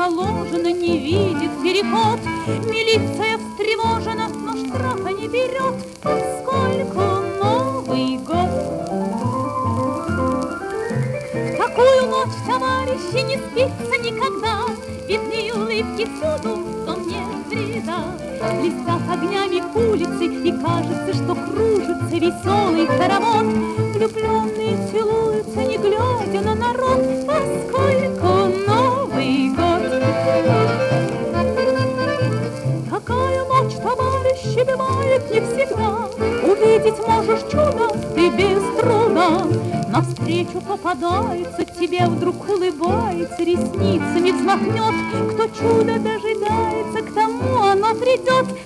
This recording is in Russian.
положено, не видит переход. Милиция встревожена, но штрафа не берет, поскольку Новый год. В такую ночь, товарищи, не спится никогда, видны улыбки всюду, что нет вреда. Блестят огнями улицы, и кажется, что кружится веселый хоровод. Влюбленные целуются, не глядя на народ, поскольку Новый год. Такая ночь, товарищи, бывает не всегда. Увидеть можешь чудо ты без труда. Навстречу попадается, тебе вдруг улыбается, ресницами взмахнет. Кто чудо дожидается, к тому оно придет,